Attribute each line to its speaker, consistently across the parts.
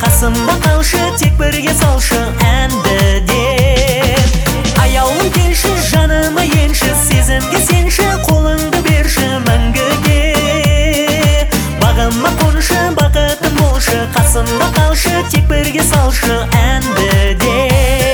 Speaker 1: қасымда қалшы, тек бірге салшы әнді деп. Аяулым келші, жаныма енші, сезімге сенші, қолыңды берші мәңгіге. Бағыма қоншы, бақытым болшы, қасымда қалшы, тек бірге салшы әнді деп.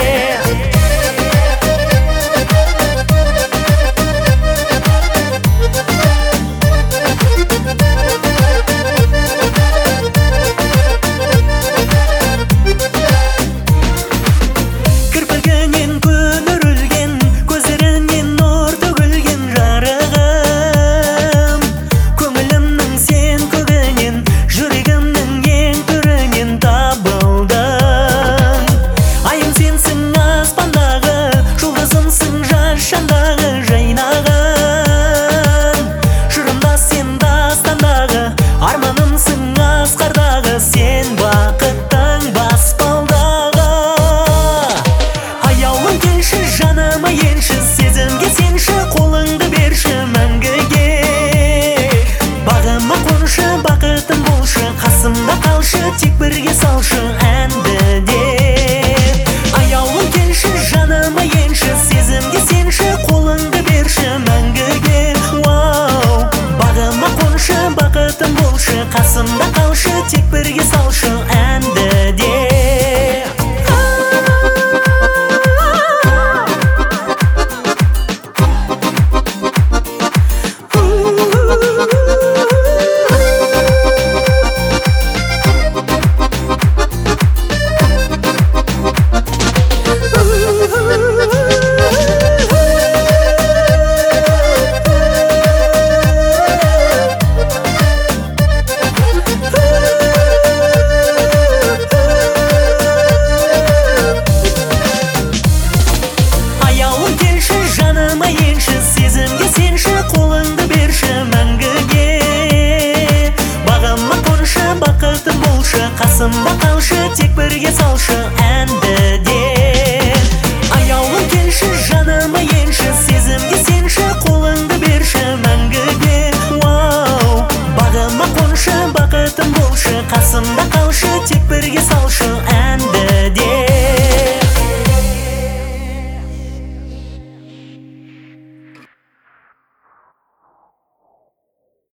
Speaker 1: Қасымда қалшы, тек бірге салшы әнді деп. Аяулым келші, жаныма енші, сезімге сенші, қолыңды берші мәңгіге. Бағыма қоншы, бақытым болшы, қасымда қалшы, тек бірге салшы әнді деп. Сезімге сенші, қолыңды берші мәңгіге. Бағыма қоншы, бақытым болшы, қасымда қалшы, тек бірге салшы